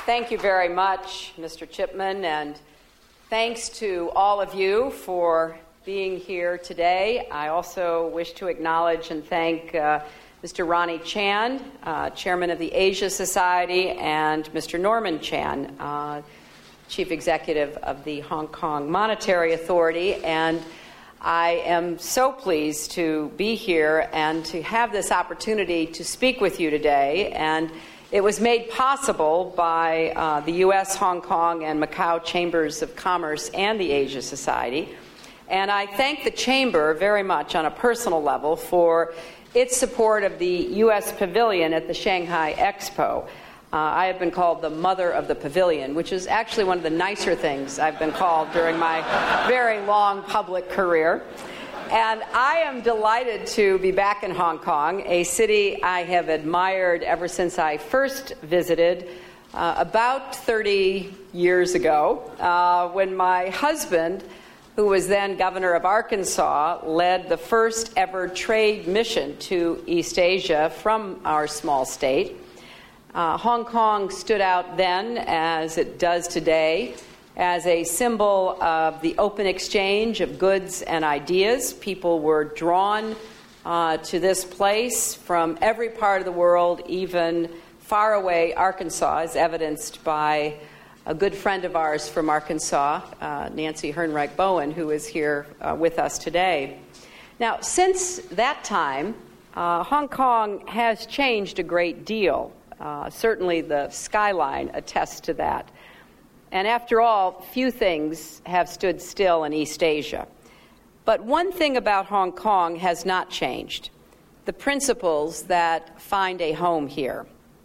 Thank you very much, Mr. Chipman, and thanks to all of you for being here today. I also wish to acknowledge and thank Mr. Ronnie Chan, Chairman of the Asia Society, and Mr. Norman Chan, Chief Executive of the Hong Kong Monetary Authority. And I am so pleased to be here and to have this opportunity to speak with you today. And it was made possible by the U.S., Hong Kong, and Macau Chambers of Commerce and the Asia Society. And I thank the Chamber very much on a personal level for its support of the U.S. Pavilion at the Shanghai Expo. I have been called the mother of the pavilion, which is actually one of the nicer things I've been called during my very long public career. And I am delighted to be back in Hong Kong, a city I have admired ever since I first visited about 30 years ago, when my husband, who was then governor of Arkansas, led the first ever trade mission to East Asia from our small state. Hong Kong stood out then, as it does today, as a symbol of the open exchange of goods and ideas. People were drawn to this place from every part of the world, even far away Arkansas, as evidenced by a good friend of ours from Arkansas, Nancy Hernreich Bowen, who is here with us today. Now, since that time, Hong Kong has changed a great deal. Certainly the skyline attests to that. And after all, few things have stood still in East Asia. But one thing about Hong Kong has not changed: the principles that find a home here.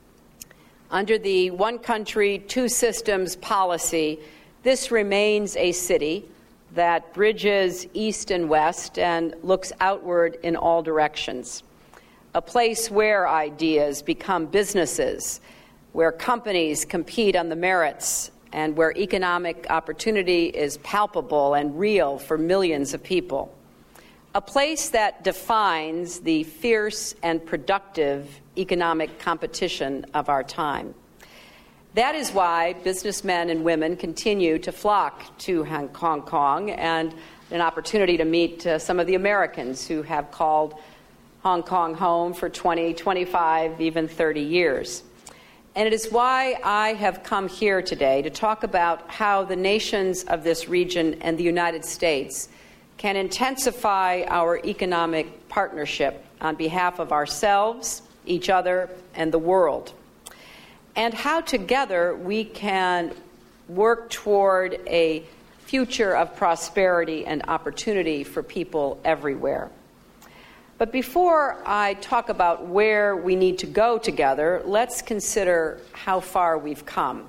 Under the one country, two systems policy, this remains a city that bridges east and west and looks outward in all directions. A place where ideas become businesses, where companies compete on the merits, and where economic opportunity is palpable and real for millions of people. A place that defines the fierce and productive economic competition of our time. That is why businessmen and women continue to flock to Hong Kong, and an opportunity to meet some of the Americans who have called Hong Kong home for 20, 25, even 30 years. And it is why I have come here today to talk about how the nations of this region and the United States can intensify our economic partnership on behalf of ourselves, each other, and the world, and how together we can work toward a future of prosperity and opportunity for people everywhere. But before I talk about where we need to go together, let's consider how far we've come.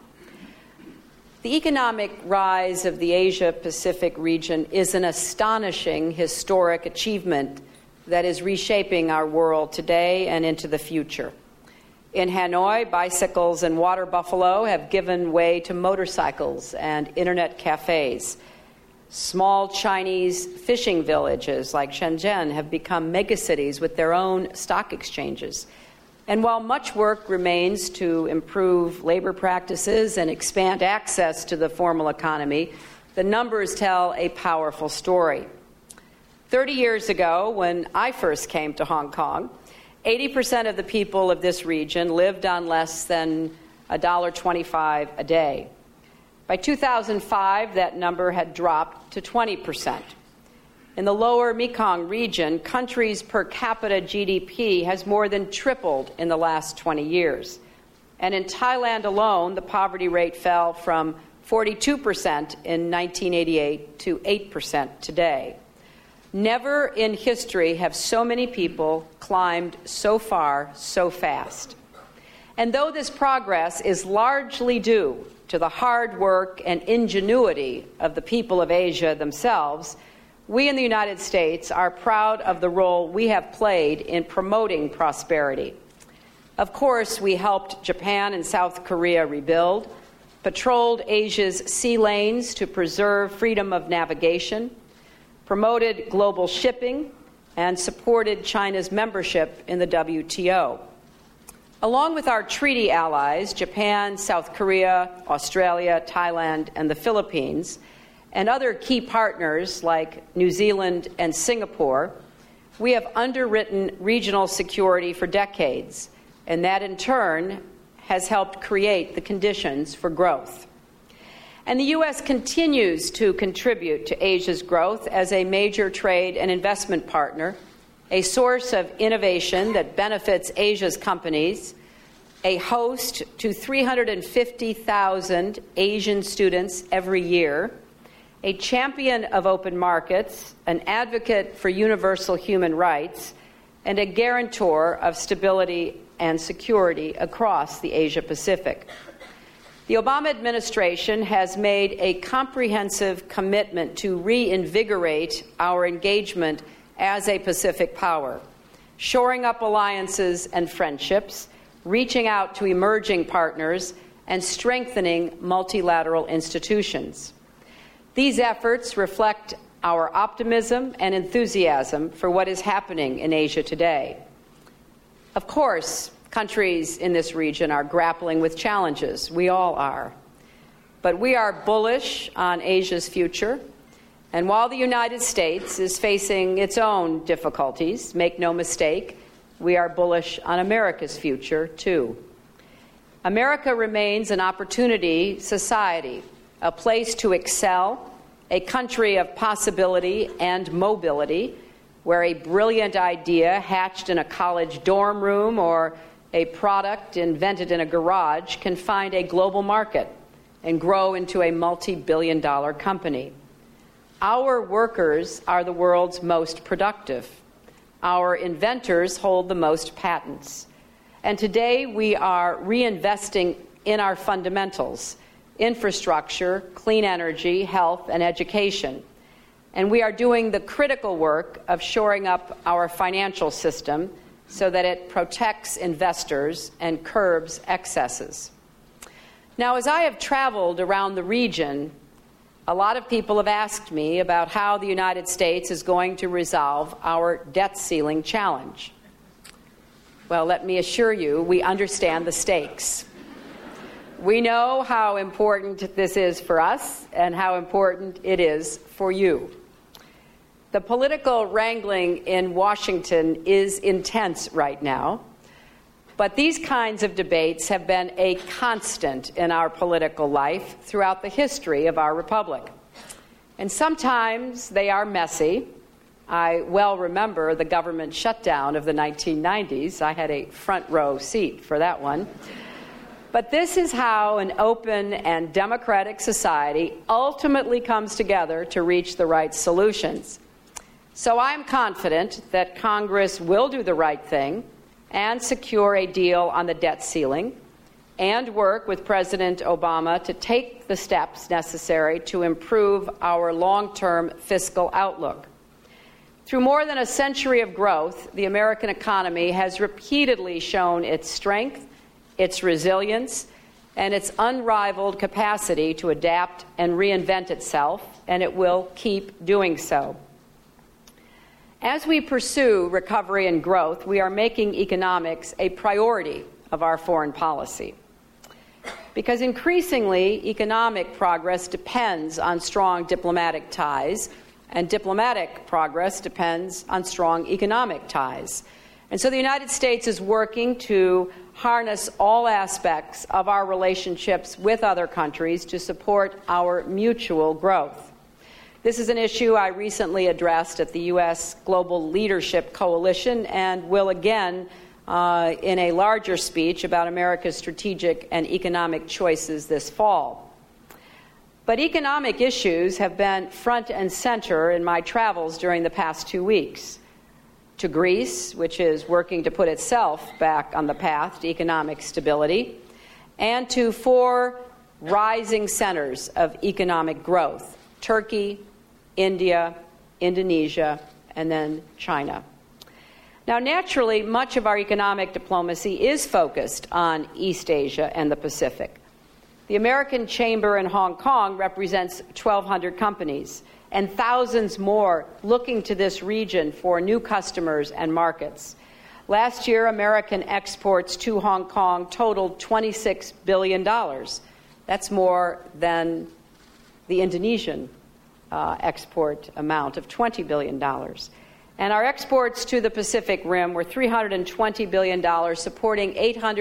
The economic rise of the Asia-Pacific region is an astonishing historic achievement that is reshaping our world today and into the future. In Hanoi, bicycles and water buffalo have given way to motorcycles and internet cafes. Small Chinese fishing villages like Shenzhen have become megacities with their own stock exchanges. And while much work remains to improve labor practices and expand access to the formal economy, the numbers tell a powerful story. 30 years ago, when I first came to Hong Kong, 80% of the people of this region lived on less than $1.25 a day. By 2005, that number had dropped to 20%. In the lower Mekong region, countries' per capita GDP has more than tripled in the last 20 years. And in Thailand alone, the poverty rate fell from 42% in 1988 to 8% today. Never in history have so many people climbed so far so fast. And though this progress is largely due to the hard work and ingenuity of the people of Asia themselves, we in the United States are proud of the role we have played in promoting prosperity. Of course, we helped Japan and South Korea rebuild, patrolled Asia's sea lanes to preserve freedom of navigation, promoted global shipping, and supported China's membership in the WTO. Along with our treaty allies, Japan, South Korea, Australia, Thailand, and the Philippines, and other key partners like New Zealand and Singapore, we have underwritten regional security for decades, and that in turn has helped create the conditions for growth. And the U.S. continues to contribute to Asia's growth as a major trade and investment partner, a source of innovation that benefits Asia's companies, a host to 350,000 Asian students every year, a champion of open markets, an advocate for universal human rights, and a guarantor of stability and security across the Asia-Pacific. The Obama administration has made a comprehensive commitment to reinvigorate our engagement as a Pacific power, shoring up alliances and friendships, reaching out to emerging partners, and strengthening multilateral institutions. These efforts reflect our optimism and enthusiasm for what is happening in Asia today. Of course, countries in this region are grappling with challenges. We all are. But we are bullish on Asia's future. And while the United States is facing its own difficulties, make no mistake, we are bullish on America's future, too. America remains an opportunity society, a place to excel, a country of possibility and mobility, where a brilliant idea hatched in a college dorm room or a product invented in a garage can find a global market and grow into a multi-billion-dollar company. Our workers are the world's most productive. Our inventors hold the most patents. And today we are reinvesting in our fundamentals: infrastructure, clean energy, health, and education. And we are doing the critical work of shoring up our financial system so that it protects investors and curbs excesses. Now, as I have traveled around the region, a lot of people have asked me about how the United States is going to resolve our debt ceiling challenge. Well, let me assure you, we understand the stakes. We know how important this is for us and how important it is for you. The political wrangling in Washington is intense right now, but these kinds of debates have been a constant in our political life throughout the history of our republic. And sometimes they are messy. I well remember the government shutdown of the 1990s. I had a front row seat for that one. But this is how an open and democratic society ultimately comes together to reach the right solutions. So I'm confident that Congress will do the right thing and secure a deal on the debt ceiling and work with President Obama to take the steps necessary to improve our long-term fiscal outlook. Through more than a century of growth, the American economy has repeatedly shown its strength, its resilience, and its unrivaled capacity to adapt and reinvent itself, and it will keep doing so. As we pursue recovery and growth, we are making economics a priority of our foreign policy. Because increasingly, economic progress depends on strong diplomatic ties, and diplomatic progress depends on strong economic ties. And so the United States is working to harness all aspects of our relationships with other countries to support our mutual growth. This is an issue I recently addressed at the U.S. Global Leadership Coalition and will again in a larger speech about America's strategic and economic choices this fall. But economic issues have been front and center in my travels during the past 2 weeks. To Greece, which is working to put itself back on the path to economic stability, and to 4 rising centers of economic growth: Turkey, India, Indonesia, and then China. Now, naturally, much of our economic diplomacy is focused on East Asia and the Pacific. The American Chamber in Hong Kong represents 1,200 companies and thousands more looking to this region for new customers and markets. Last year, American exports to Hong Kong totaled $26 billion. That's more than the Indonesian export amount of $20 billion. And our exports to the Pacific Rim were $320 billion, supporting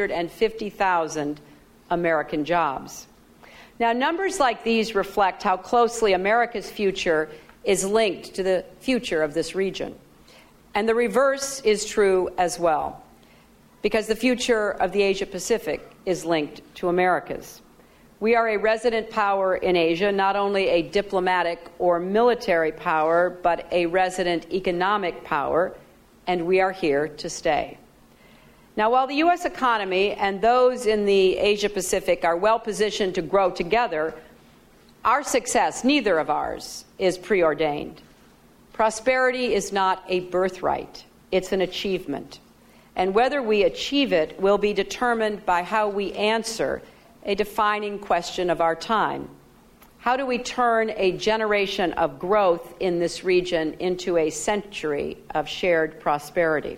850,000 American jobs. Now, numbers like these reflect how closely America's future is linked to the future of this region. And the reverse is true as well, because the future of the Asia-Pacific is linked to America's. We are a resident power in Asia, not only a diplomatic or military power, but a resident economic power, and we are here to stay. Now, while the U.S. economy and those in the Asia-Pacific are well positioned to grow together, our success, neither of ours, is preordained. Prosperity is not a birthright, it's an achievement. And whether we achieve it will be determined by how we answer a defining question of our time. How do we turn a generation of growth in this region into a century of shared prosperity?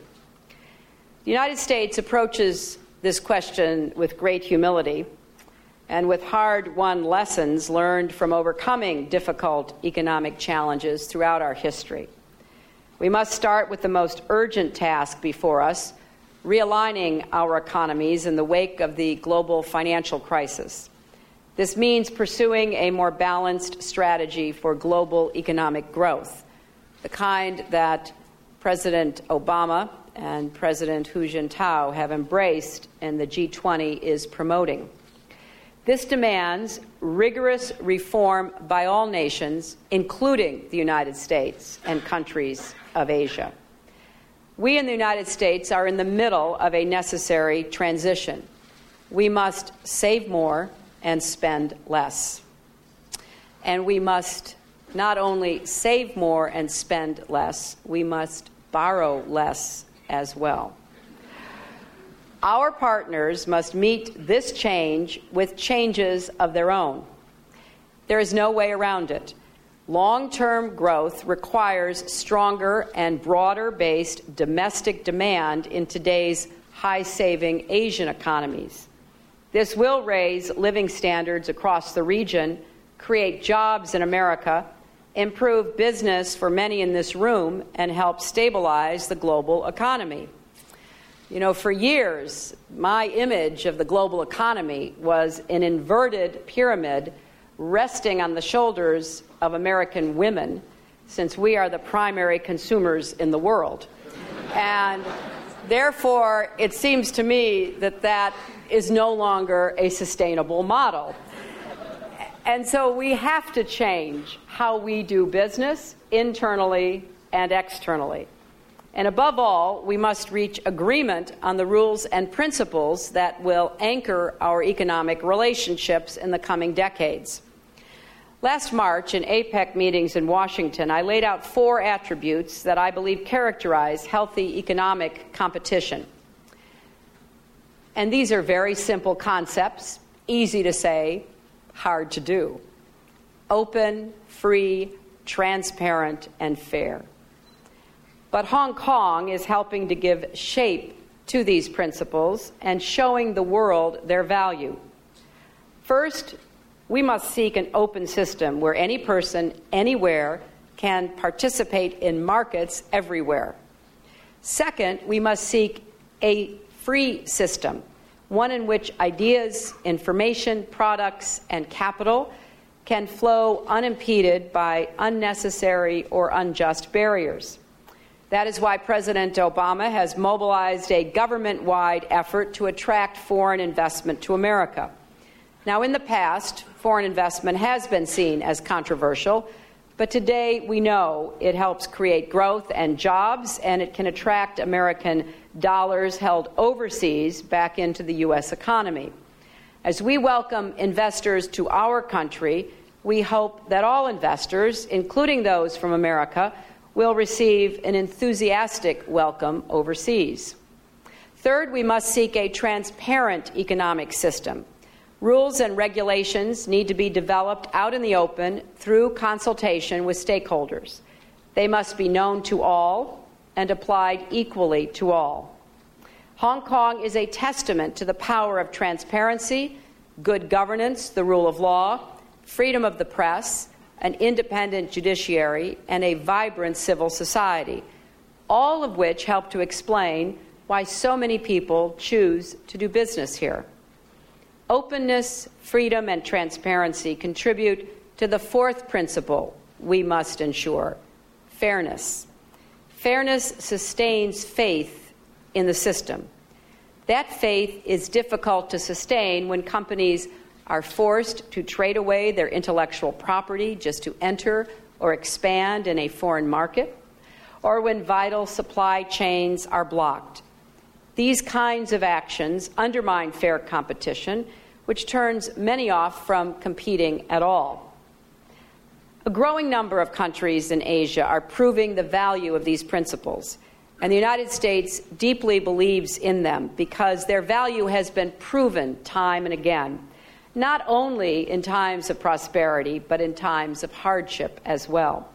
The United States approaches this question with great humility and with hard-won lessons learned from overcoming difficult economic challenges throughout our history. We must start with the most urgent task before us, realigning our economies in the wake of the global financial crisis. This means pursuing a more balanced strategy for global economic growth, the kind that President Obama and President Hu Jintao have embraced and the G20 is promoting. This demands rigorous reform by all nations, including the United States and countries of Asia. We in the United States are in the middle of a necessary transition. We must save more and spend less. And we must not only save more and spend less, we must borrow less as well. Our partners must meet this change with changes of their own. There is no way around it. Long-term growth requires stronger and broader-based domestic demand in today's high-saving Asian economies. This will raise living standards across the region, create jobs in America, improve business for many in this room, and help stabilize the global economy. You know, for years, my image of the global economy was an inverted pyramid resting on the shoulders of American women, since we are the primary consumers in the world. And therefore, it seems to me that that is no longer a sustainable model. And so we have to change how we do business internally and externally. And above all, we must reach agreement on the rules and principles that will anchor our economic relationships in the coming decades. Last March, in APEC meetings in Washington, I laid out 4 attributes that I believe characterize healthy economic competition. And these are very simple concepts, easy to say, hard to do. Open, free, transparent, and fair. But Hong Kong is helping to give shape to these principles and showing the world their value. First, we must seek an open system where any person, anywhere, can participate in markets everywhere. Second, we must seek a free system, one in which ideas, information, products, and capital can flow unimpeded by unnecessary or unjust barriers. That is why President Obama has mobilized a government-wide effort to attract foreign investment to America. Now, in the past, foreign investment has been seen as controversial, but today we know it helps create growth and jobs, and it can attract American dollars held overseas back into the U.S. economy. As we welcome investors to our country, we hope that all investors, including those from America, will receive an enthusiastic welcome overseas. Third, we must seek a transparent economic system. Rules and regulations need to be developed out in the open through consultation with stakeholders. They must be known to all and applied equally to all. Hong Kong is a testament to the power of transparency, good governance, the rule of law, freedom of the press, an independent judiciary, and a vibrant civil society, all of which help to explain why so many people choose to do business here. Openness, freedom, and transparency contribute to the fourth principle we must ensure: fairness. Fairness sustains faith in the system. That faith is difficult to sustain when companies are forced to trade away their intellectual property just to enter or expand in a foreign market, or when vital supply chains are blocked. These kinds of actions undermine fair competition, which turns many off from competing at all. A growing number of countries in Asia are proving the value of these principles, and the United States deeply believes in them because their value has been proven time and again, not only in times of prosperity, but in times of hardship as well.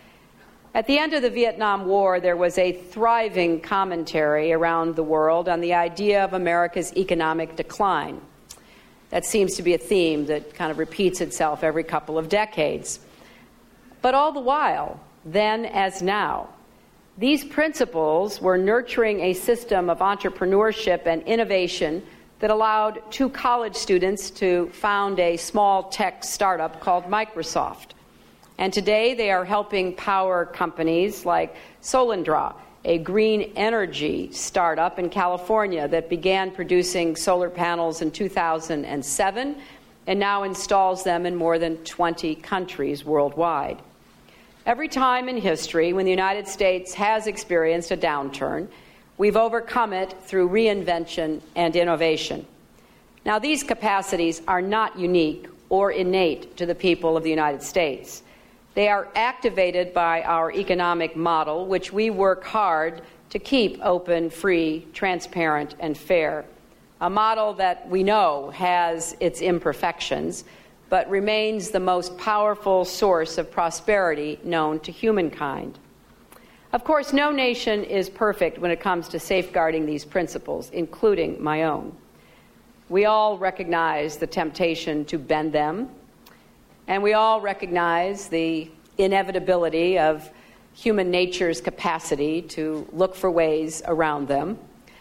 At the end of the Vietnam War, there was a thriving commentary around the world on the idea of America's economic decline. That seems to be a theme that kind of repeats itself every couple of decades. But all the while, then as now, these principles were nurturing a system of entrepreneurship and innovation that allowed 2 college students to found a small tech startup called Microsoft. And today they are helping power companies like Solyndra, a green energy startup in California that began producing solar panels in 2007 and now installs them in more than 20 countries worldwide. Every time in history when the United States has experienced a downturn, we've overcome it through reinvention and innovation. Now, these capacities are not unique or innate to the people of the United States. They are activated by our economic model, which we work hard to keep open, free, transparent, and fair. A model that we know has its imperfections, but remains the most powerful source of prosperity known to humankind. Of course, no nation is perfect when it comes to safeguarding these principles, including my own. We all recognize the temptation to bend them, and we all recognize the inevitability of human nature's capacity to look for ways around them.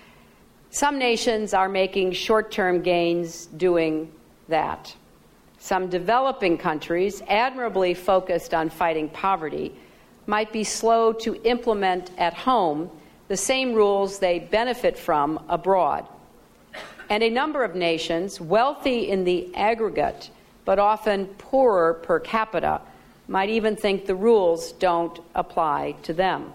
Some nations are making short-term gains doing that. Some developing countries, admirably focused on fighting poverty, might be slow to implement at home the same rules they benefit from abroad. And a number of nations, wealthy in the aggregate, but often poorer per capita, might even think the rules don't apply to them.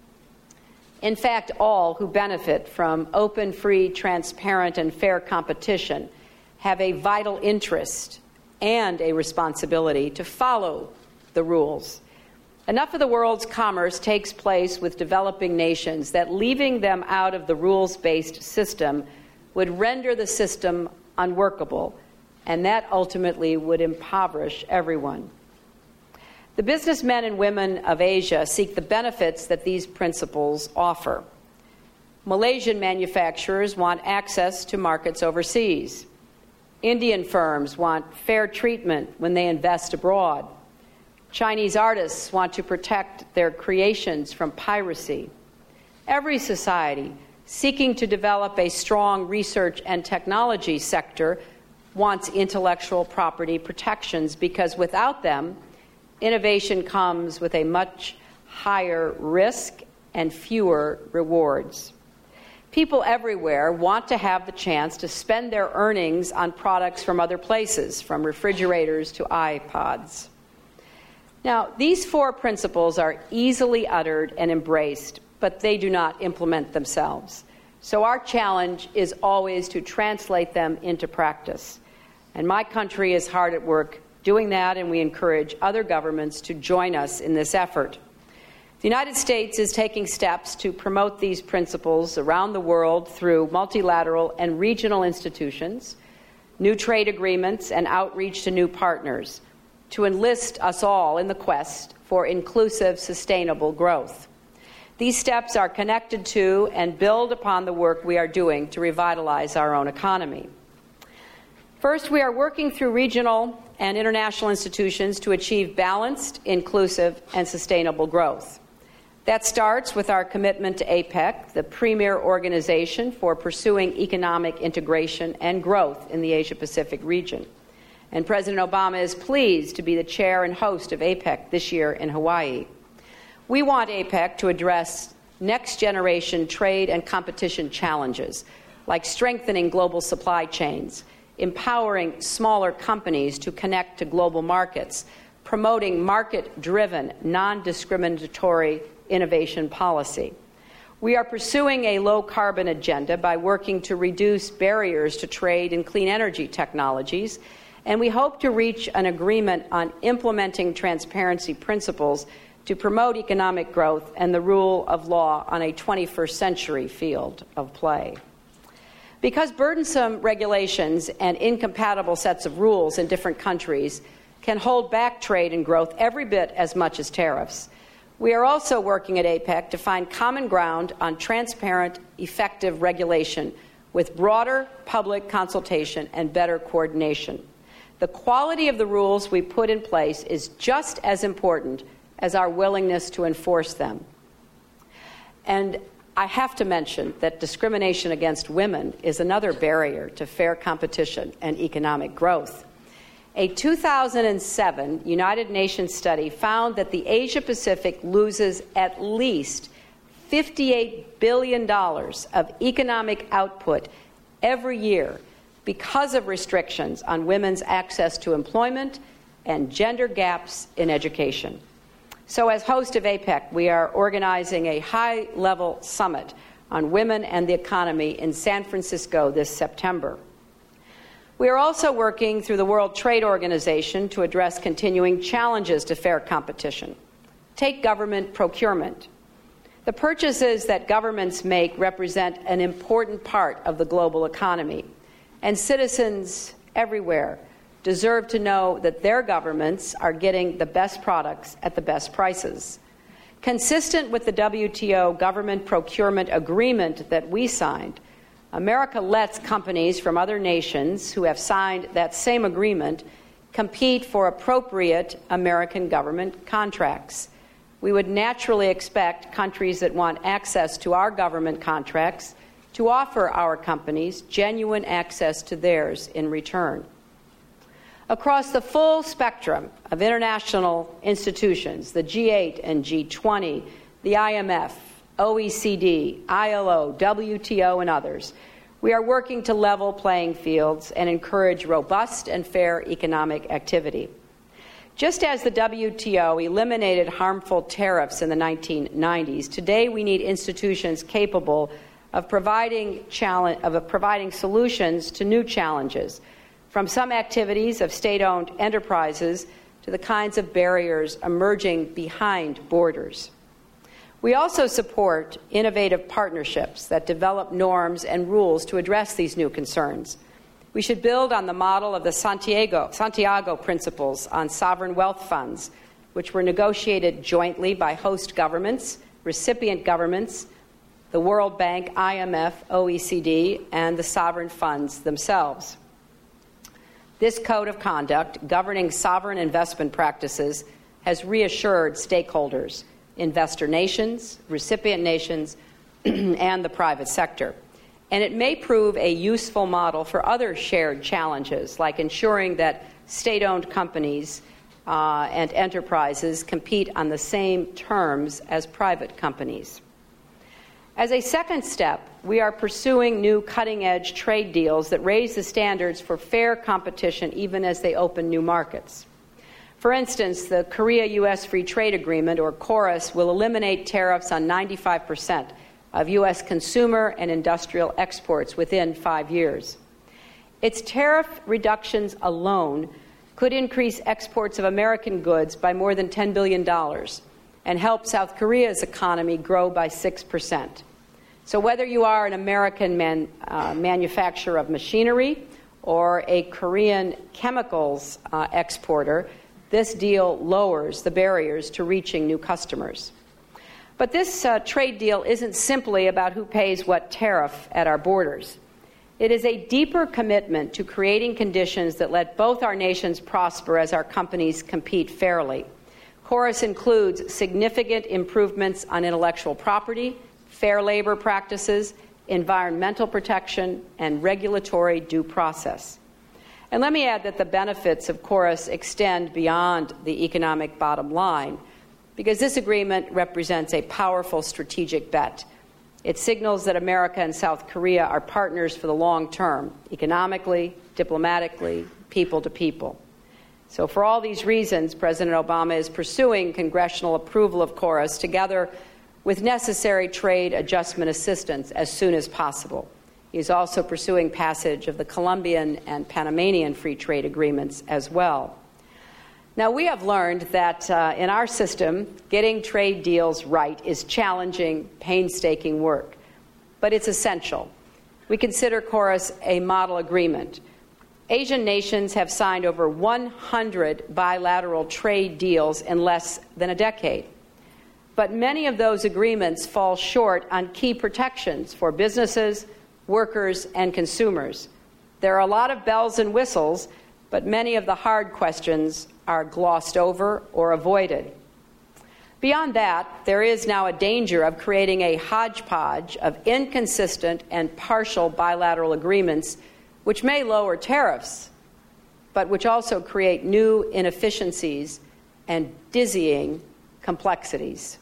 In fact, all who benefit from open, free, transparent, and fair competition have a vital interest and a responsibility to follow the rules. Enough of the world's commerce takes place with developing nations that leaving them out of the rules-based system would render the system unworkable, and that ultimately would impoverish everyone. The businessmen and women of Asia seek the benefits that these principles offer. Malaysian manufacturers want access to markets overseas. Indian firms want fair treatment when they invest abroad. Chinese artists want to protect their creations from piracy. Every society seeking to develop a strong research and technology sector wants intellectual property protections because without them, innovation comes with a much higher risk and fewer rewards. People everywhere want to have the chance to spend their earnings on products from other places, from refrigerators to iPods. Now, these 4 principles are easily uttered and embraced, but they do not implement themselves. So our challenge is always to translate them into practice. And my country is hard at work doing that, and we encourage other governments to join us in this effort. The United States is taking steps to promote these principles around the world through multilateral and regional institutions, new trade agreements, and outreach to new partners to enlist us all in the quest for inclusive, sustainable growth. These steps are connected to and build upon the work we are doing to revitalize our own economy. First, we are working through regional and international institutions to achieve balanced, inclusive, and sustainable growth. That starts with our commitment to APEC, the premier organization for pursuing economic integration and growth in the Asia-Pacific region. And President Obama is pleased to be the chair and host of APEC this year in Hawaii. We want APEC to address next-generation trade and competition challenges, like strengthening global supply chains, empowering smaller companies to connect to global markets, promoting market-driven, non-discriminatory innovation policy. We are pursuing a low-carbon agenda by working to reduce barriers to trade in clean energy technologies, and we hope to reach an agreement on implementing transparency principles to promote economic growth and the rule of law on a 21st century field of play. Because burdensome regulations and incompatible sets of rules in different countries can hold back trade and growth every bit as much as tariffs, we are also working at APEC to find common ground on transparent, effective regulation with broader public consultation and better coordination. The quality of the rules we put in place is just as important as our willingness to enforce them. And I have to mention that discrimination against women is another barrier to fair competition and economic growth. A 2007 United Nations study found that the Asia-Pacific loses at least $58 billion of economic output every year because of restrictions on women's access to employment and gender gaps in education. So as host of APEC, we are organizing a high-level summit on women and the economy in San Francisco this September. We are also working through the World Trade Organization to address continuing challenges to fair competition. Take government procurement. The purchases that governments make represent an important part of the global economy, and citizens everywhere deserve to know that their governments are getting the best products at the best prices. Consistent with the WTO government procurement agreement that we signed, America lets companies from other nations who have signed that same agreement compete for appropriate American government contracts. We would naturally expect countries that want access to our government contracts to offer our companies genuine access to theirs in return. Across the full spectrum of international institutions, the G8 and G20, the IMF, OECD, ILO, WTO, and others, we are working to level playing fields and encourage robust and fair economic activity. Just as the WTO eliminated harmful tariffs in the 1990s, today we need institutions capable of providing solutions to new challenges, from some activities of state-owned enterprises to the kinds of barriers emerging behind borders. We also support innovative partnerships that develop norms and rules to address these new concerns. We should build on the model of the Santiago Principles on sovereign wealth funds, which were negotiated jointly by host governments, recipient governments, the World Bank, IMF, OECD, and the sovereign funds themselves. This code of conduct governing sovereign investment practices has reassured stakeholders, investor nations, recipient nations, and the private sector. And it may prove a useful model for other shared challenges, like ensuring that state-owned companies and enterprises compete on the same terms as private companies. As a second step, we are pursuing new cutting-edge trade deals that raise the standards for fair competition even as they open new markets. For instance, the Korea-U.S. Free Trade Agreement, or KORUS, will eliminate tariffs on 95% of U.S. consumer and industrial exports within 5 years. Its tariff reductions alone could increase exports of American goods by more than $10 billion and help South Korea's economy grow by 6%. So whether you are an American manufacturer of machinery or a Korean chemicals exporter, this deal lowers the barriers to reaching new customers. But this trade deal isn't simply about who pays what tariff at our borders. It is a deeper commitment to creating conditions that let both our nations prosper as our companies compete fairly. KORUS includes significant improvements on intellectual property, fair labor practices, environmental protection, and regulatory due process. And let me add that the benefits of KORUS extend beyond the economic bottom line, because this agreement represents a powerful strategic bet. It signals that America and South Korea are partners for the long term, economically, diplomatically, people to people. So for all these reasons, President Obama is pursuing congressional approval of KORUS together with necessary trade adjustment assistance as soon as possible. He's also pursuing passage of the Colombian and Panamanian free trade agreements as well. Now, we have learned that in our system, getting trade deals right is challenging, painstaking work, but it's essential. We consider KORUS a model agreement. Asian nations have signed over 100 bilateral trade deals in less than a decade. But many of those agreements fall short on key protections for businesses, workers, and consumers. There are a lot of bells and whistles, but many of the hard questions are glossed over or avoided. Beyond that, there is now a danger of creating a hodgepodge of inconsistent and partial bilateral agreements which may lower tariffs, but which also create new inefficiencies and dizzying complexities.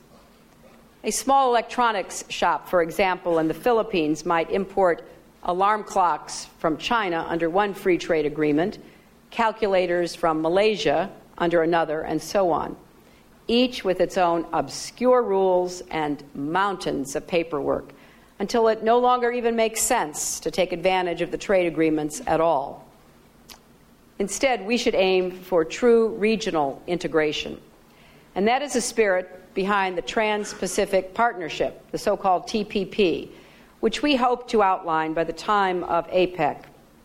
A small electronics shop, for example, in the Philippines might import alarm clocks from China under one free trade agreement, calculators from Malaysia under another, and so on, each with its own obscure rules and mountains of paperwork, until it no longer even makes sense to take advantage of the trade agreements at all. Instead, we should aim for true regional integration. And that is the spirit behind the Trans-Pacific Partnership, the so-called TPP, which we hope to outline by the time of APEC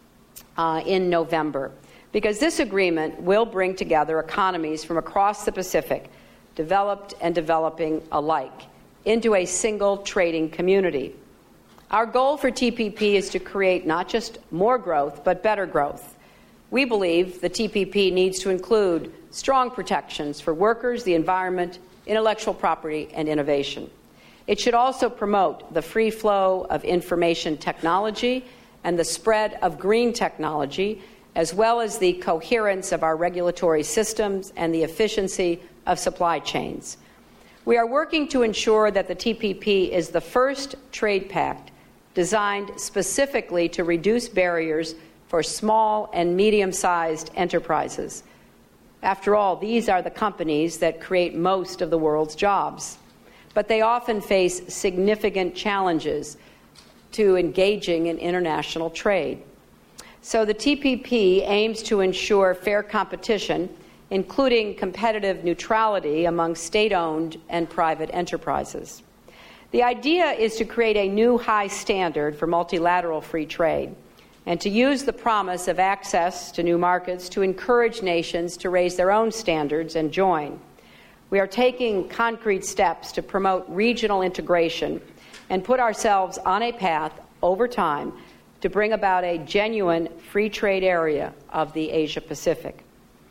in November. Because this agreement will bring together economies from across the Pacific, developed and developing alike, into a single trading community. Our goal for TPP is to create not just more growth, but better growth. We believe the TPP needs to include strong protections for workers, the environment, intellectual property, and innovation. It should also promote the free flow of information technology and the spread of green technology, as well as the coherence of our regulatory systems and the efficiency of supply chains. We are working to ensure that the TPP is the first trade pact designed specifically to reduce barriers for small and medium-sized enterprises. After all, these are the companies that create most of the world's jobs. But they often face significant challenges to engaging in international trade. So the TPP aims to ensure fair competition, including competitive neutrality among state-owned and private enterprises. The idea is to create a new high standard for multilateral free trade and to use the promise of access to new markets to encourage nations to raise their own standards and join. We are taking concrete steps to promote regional integration and put ourselves on a path over time to bring about a genuine free trade area of the Asia-Pacific.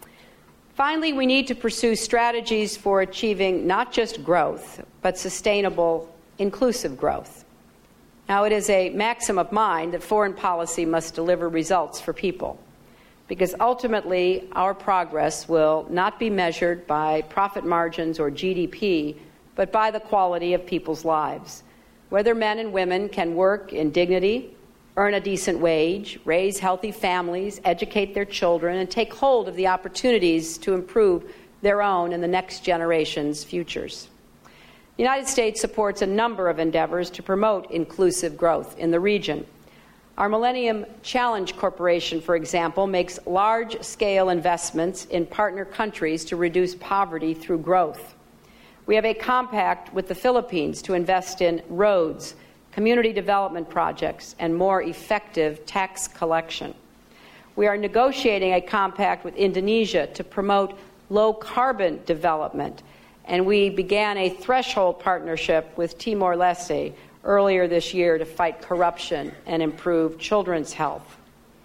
Finally, we need to pursue strategies for achieving not just growth, but sustainable, inclusive growth. Now, it is a maxim of mine that foreign policy must deliver results for people, because ultimately our progress will not be measured by profit margins or GDP, but by the quality of people's lives. Whether men and women can work in dignity, earn a decent wage, raise healthy families, educate their children, and take hold of the opportunities to improve their own and the next generation's futures. The United States supports a number of endeavors to promote inclusive growth in the region. Our Millennium Challenge Corporation, for example, makes large-scale investments in partner countries to reduce poverty through growth. We have a compact with the Philippines to invest in roads, community development projects, and more effective tax collection. We are negotiating a compact with Indonesia to promote low-carbon development And we began a threshold partnership with Timor-Leste earlier this year to fight corruption and improve children's health.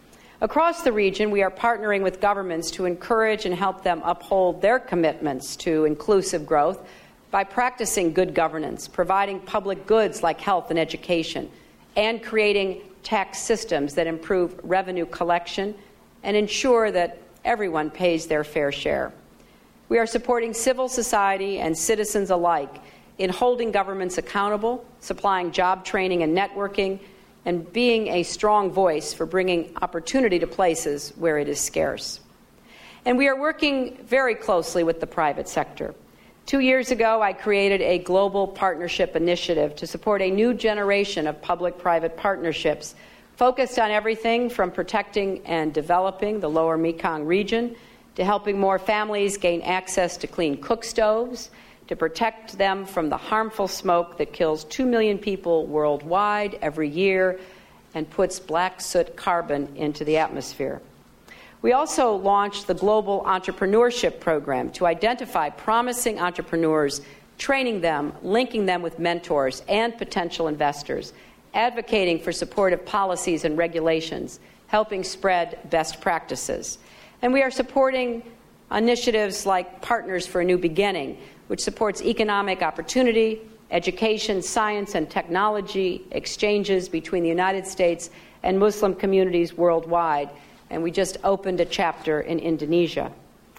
Across the region, we are partnering with governments to encourage and help them uphold their commitments to inclusive growth by practicing good governance, providing public goods like health and education, and creating tax systems that improve revenue collection and ensure that everyone pays their fair share. We are supporting civil society and citizens alike in holding governments accountable, supplying job training and networking, and being a strong voice for bringing opportunity to places where it is scarce. And we are working very closely with the private sector. 2 years ago, I created a global partnership initiative to support a new generation of public-private partnerships focused on everything from protecting and developing the lower Mekong region to helping more families gain access to clean cook stoves, to protect them from the harmful smoke that kills 2 million people worldwide every year and puts black soot carbon into the atmosphere. We also launched the Global Entrepreneurship Program to identify promising entrepreneurs, training them, linking them with mentors and potential investors, advocating for supportive policies and regulations, helping spread best practices. And we are supporting initiatives like Partners for a New Beginning, which supports economic opportunity, education, science, and technology exchanges between the United States and Muslim communities worldwide. And we just opened a chapter in Indonesia.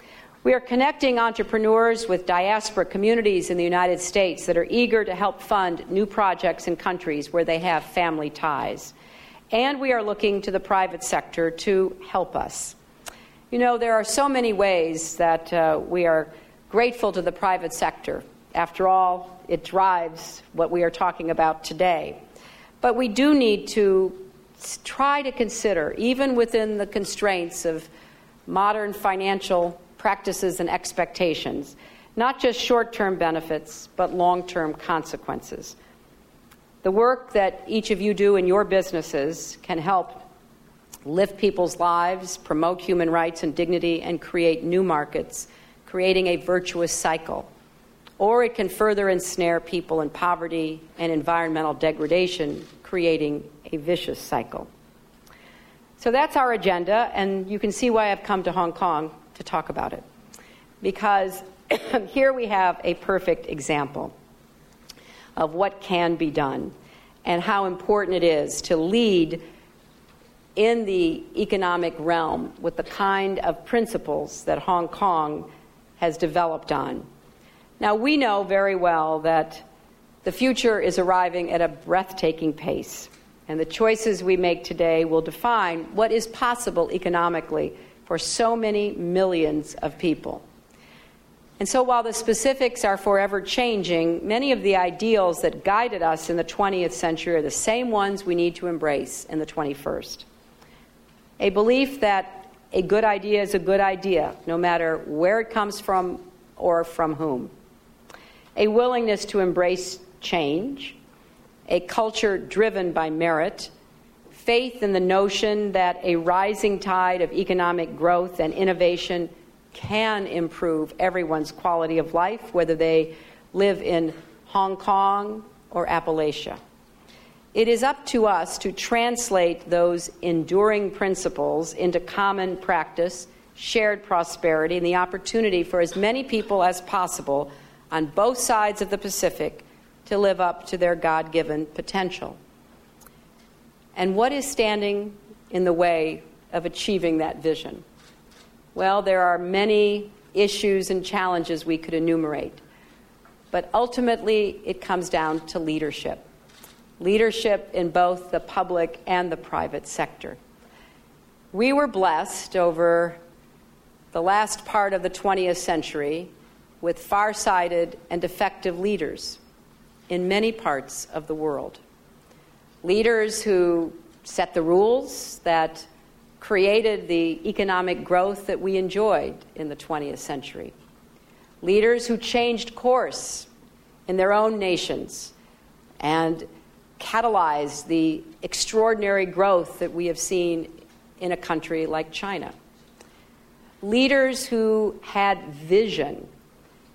We are connecting entrepreneurs with diaspora communities in the United States that are eager to help fund new projects in countries where they have family ties. And we are looking to the private sector to help us. You know, there are so many ways that we are grateful to the private sector. After all, it drives what we are talking about today. But we do need to try to consider, even within the constraints of modern financial practices and expectations, not just short-term benefits, but long-term consequences. The work that each of you do in your businesses can help lift people's lives, promote human rights and dignity, and create new markets, creating a virtuous cycle. Or it can further ensnare people in poverty and environmental degradation, creating a vicious cycle. So that's our agenda, and you can see why I've come to Hong Kong to talk about it. Because here we have a perfect example of what can be done and how important it is to lead in the economic realm with the kind of principles that Hong Kong has developed on. Now, we know very well that the future is arriving at a breathtaking pace, and the choices we make today will define what is possible economically for so many millions of people. And so while the specifics are forever changing, many of the ideals that guided us in the 20th century are the same ones we need to embrace in the 21st. A belief that a good idea is a good idea, no matter where it comes from or from whom. A willingness to embrace change, a culture driven by merit, faith in the notion that a rising tide of economic growth and innovation can improve everyone's quality of life, whether they live in Hong Kong or Appalachia. It is up to us to translate those enduring principles into common practice, shared prosperity, and the opportunity for as many people as possible on both sides of the Pacific to live up to their God-given potential. And what is standing in the way of achieving that vision? Well, there are many issues and challenges we could enumerate, but ultimately it comes down to leadership. Leadership in both the public and the private sector. We were blessed over the last part of the 20th century with far-sighted and effective leaders in many parts of the world. Leaders who set the rules that created the economic growth that we enjoyed in the 20th century. Leaders who changed course in their own nations and catalyzed the extraordinary growth that we have seen in a country like China. Leaders who had vision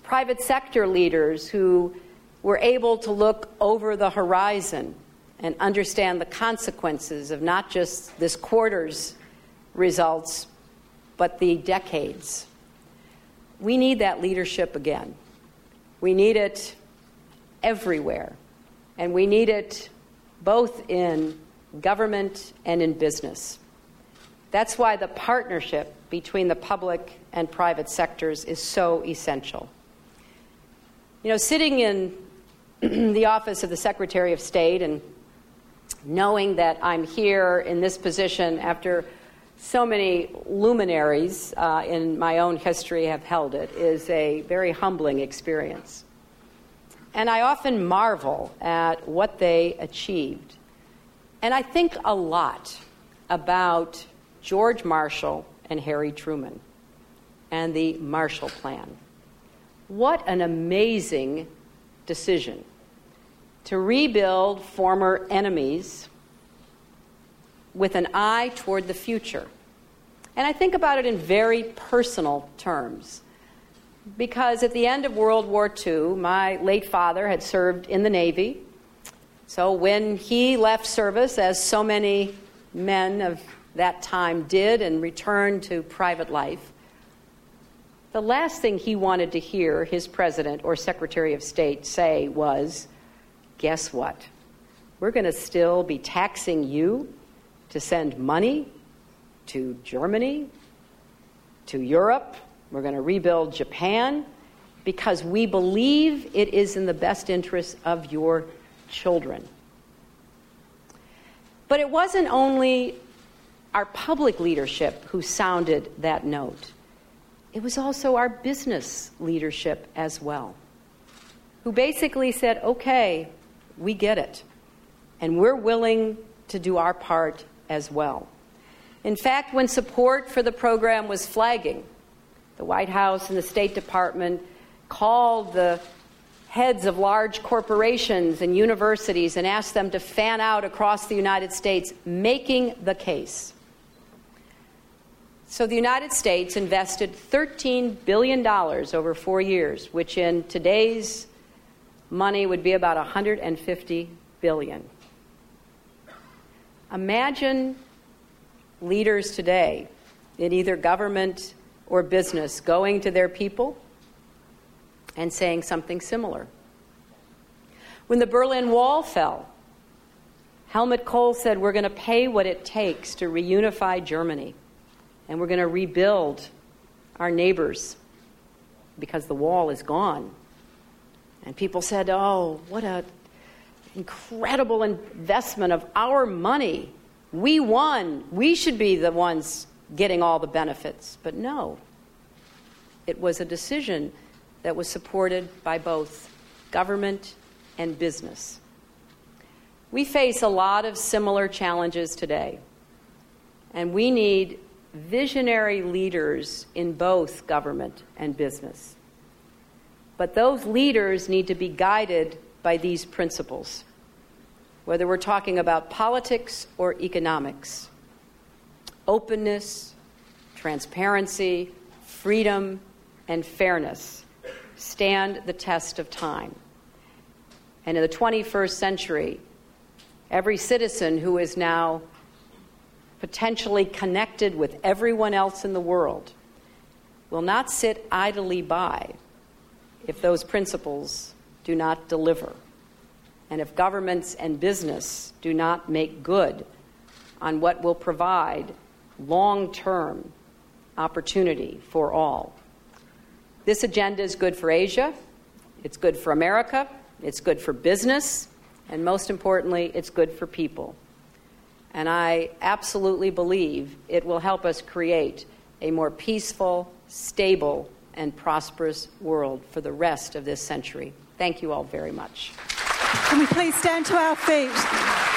private sector leaders who were able to look over the horizon and understand the consequences of not just this quarter's results, but the decades. We need that leadership again. We need it everywhere, and we need it both in government and in business. That's why the partnership between the public and private sectors is so essential. You know, sitting in the office of the Secretary of State and knowing that I'm here in this position after so many luminaries in my own history have held it is a very humbling experience. And I often marvel at what they achieved. And I think a lot about George Marshall and Harry Truman and the Marshall Plan. What an amazing decision to rebuild former enemies with an eye toward the future. And I think about it in very personal terms, because at the end of World War II, my late father had served in the Navy. So when he left service, as so many men of that time did, and returned to private life, the last thing he wanted to hear his president or Secretary of State say was, guess what? We're going to still be taxing you to send money to Germany, to Europe. We're going to rebuild Japan because we believe it is in the best interest of your children. But it wasn't only our public leadership who sounded that note. It was also our business leadership as well, who basically said, okay, we get it, and we're willing to do our part as well. In fact, when support for the program was flagging, the White House and the State Department called the heads of large corporations and universities and asked them to fan out across the United States, making the case. So the United States invested $13 billion over 4 years, which in today's money would be about $150 billion. Imagine leaders today in either government or business going to their people and saying something similar. When the Berlin Wall fell, Helmut Kohl said, we're going to pay what it takes to reunify Germany, and we're going to rebuild our neighbors because the wall is gone. And people said, oh, what an incredible investment of our money. We won. We should be the ones getting all the benefits. But no, it was a decision that was supported by both government and business. We face a lot of similar challenges today, and we need visionary leaders in both government and business. But those leaders need to be guided by these principles, whether we're talking about politics or economics. Openness, transparency, freedom, and fairness stand the test of time. And in the 21st century, every citizen who is now potentially connected with everyone else in the world will not sit idly by if those principles do not deliver, and if governments and business do not make good on what will provide long-term opportunity for all. This agenda is good for Asia, it's good for America, it's good for business, and most importantly, it's good for people. And I absolutely believe it will help us create a more peaceful, stable, and prosperous world for the rest of this century. Thank you all very much. Can we please stand to our feet?